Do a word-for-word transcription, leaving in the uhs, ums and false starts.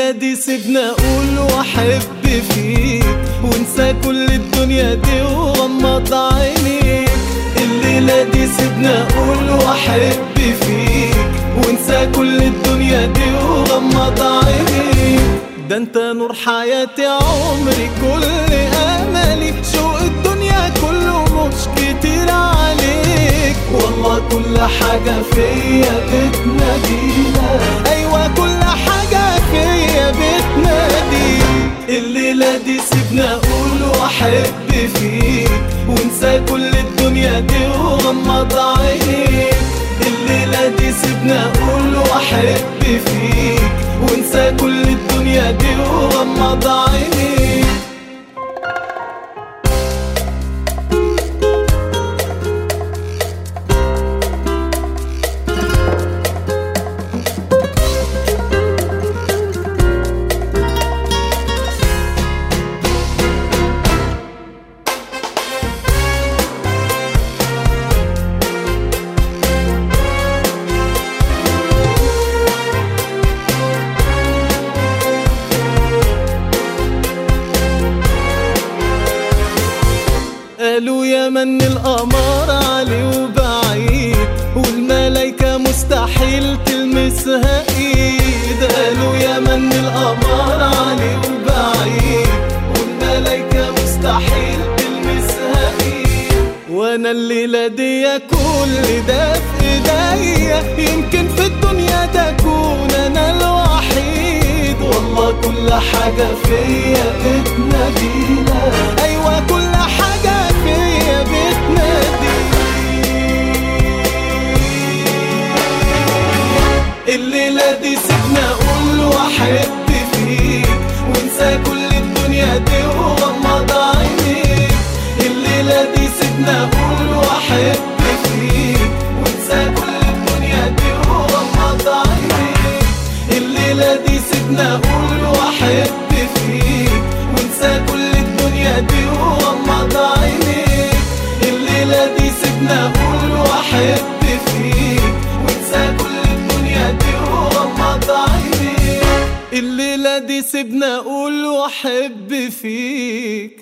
الليلة دي سيبنا اقول واحب فيك وانسى كل الدنيا دي وغمض عينيك. الليلة دي سيبنا اقول واحب فيك وانسى كل الدنيا دي وغمض عينيك. ده انت نور حياتي عمري كل املي، شوق الدنيا كله مش كتير عليك. والله كل حاجة فيا بتنادينا، ايوه كل حاجة فيا بتناديك. الليلة دي سيبنا اقول واحب فيك وانسى كل الدنيا دي وغمض عينيك. الليلة دي سيبنا اقول واحب فيك وانسى كل الدنيا دي وغمض عينيك. قالوا يا من القمر علي وبعيد والملايكة مستحيل تلمسها ايد. قالوا يا من القمر علي وبعيد والملايكة مستحيل تلمسها ايد. وانا الليلة دي كل ده في ايديا، يمكن في الدنيا تكون انا الوحيد. والله كل حاجة فيا بتنادينا، ايوه كل حاجة فيا بتنادي. الليلة دي سيبنا اقول واحب فيك وانسى كل الدنيا دي وغمض عينيك. الليلة دي سيبنا اقول واحب فيك وانسى كل الدنيا دي وغمض عينيك. الليلة دي سيبنا اقول واحب فيك وانسى كل الدنيا دي وغمض عينيك. الليلة دي سيبنا اقول واحب فيك وانسى كل الدنيا دي وغمض عينيك. الليلة دي سيبنا اقول واحب فيك